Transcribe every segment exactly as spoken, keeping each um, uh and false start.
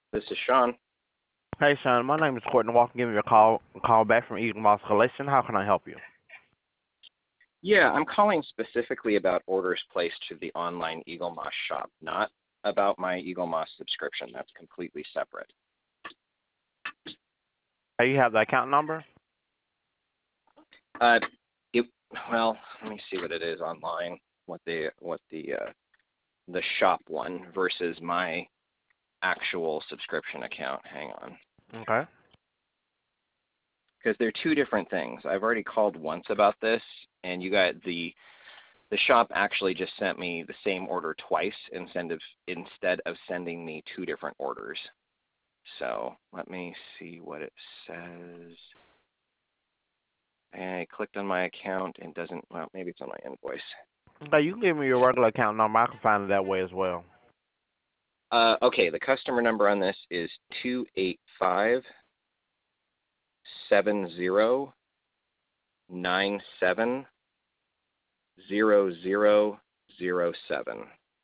This is Sean. Hey, Sean. My name is Courtney Walker. Giving you a call call back from Eagle Moss Collection. How can I help you? Yeah, I'm calling specifically about orders placed to the online Eagle Moss shop, not about my Eagle Moss subscription. That's completely separate. Hey, you have the account number? Uh, it, well, let me see what it is online. What the what the uh, the shop one versus my actual subscription account. Hang on, Okay. because they're two different things. I've already called once about this, and you got the the shop actually just sent me the same order twice instead of instead of sending me two different orders. So let me see what it says. I clicked on my account and doesn't, well, maybe it's on my invoice. Okay, you can give me your regular account number. I can find it that way as well. Uh, okay, the customer number on this is two eight five seven zero nine seven zero zero zero seven.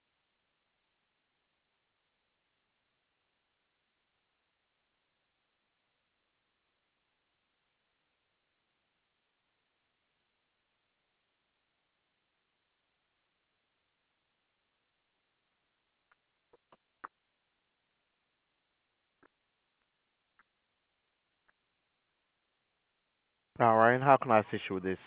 All right. How can I assist you with this?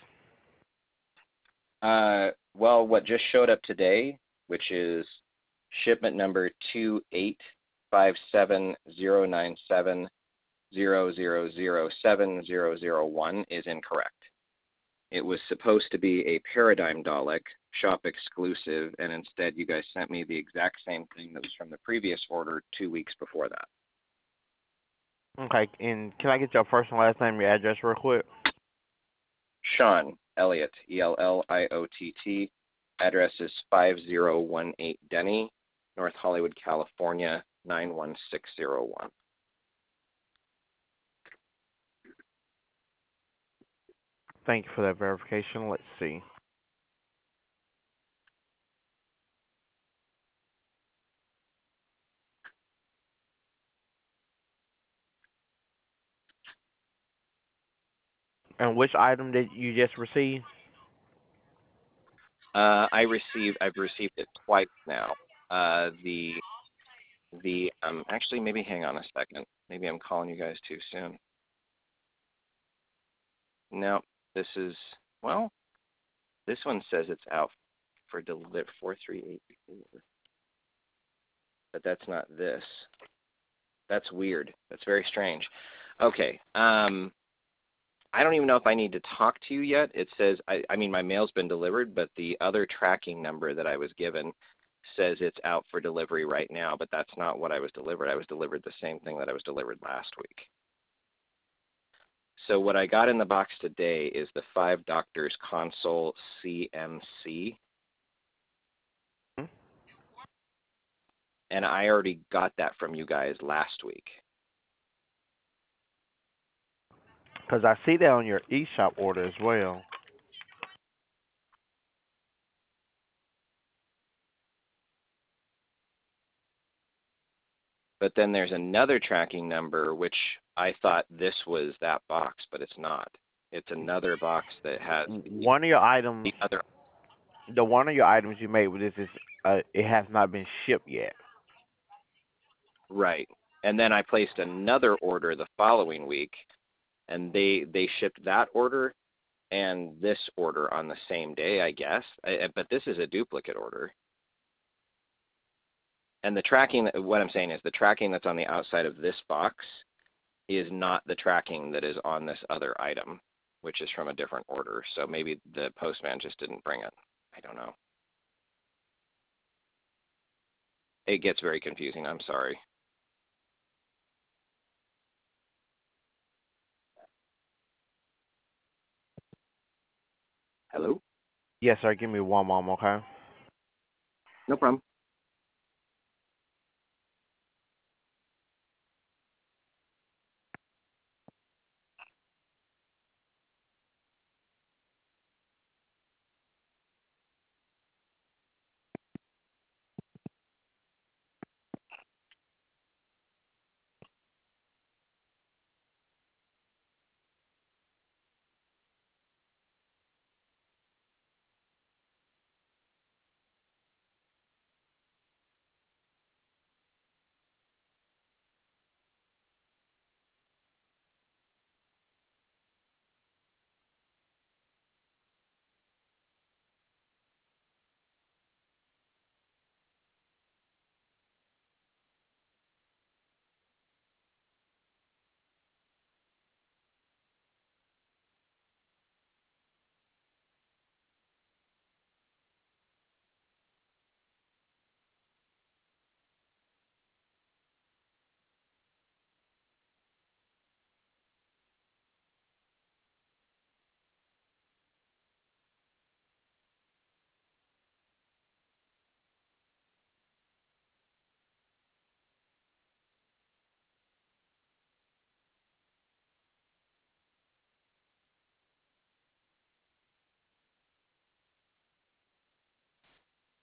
Uh, well, what just showed up today, which is shipment number two eight five seven zero nine seven zero zero zero seven zero zero one, is incorrect. It was supposed to be a Paradigm Dalek shop exclusive, and instead you guys sent me the exact same thing that was from the previous order two weeks before that. Okay. And can I get your first and last name, and your address, real quick? Sean Elliott, E L L I O T T. Address is five zero one eight Denny, North Hollywood, California, nine one six zero one. Thank you for that verification. Let's see. And which item did you just receive? Uh, I received, I've received it twice now. Uh, the, the, um, actually, maybe hang on a second. Maybe I'm calling you guys too soon. No, this is, well, this one says it's out for deliver four three eight four, but that's not this. That's weird. That's very strange. Okay. Um, I don't even know if I need to talk to you yet. It says, I, I mean, my mail's been delivered, but the other tracking number that I was given says it's out for delivery right now, but that's not what I was delivered. I was delivered the same thing that I was delivered last week. So what I got in the box today is the Five Doctors Console C M C, and I already got that from you guys last week. Because I see that on your eShop order as well. But then there's another tracking number, which I thought this was that box, but it's not. It's another box that has the, One of your items, the other. the one of your items you made with this is, uh, it has not been shipped yet. Right. And then I placed another order the following week, and they they shipped that order and this order on the same day, I guess. I, I- but this is a duplicate order. And the tracking, what I'm saying is the tracking that's on the outside of this box is not the tracking that is on this other item, which is from a different order. So maybe the postman just didn't bring it. I don't know. It gets very confusing. I'm sorry. Hello? Yes, sir. Give me one moment, okay? No problem.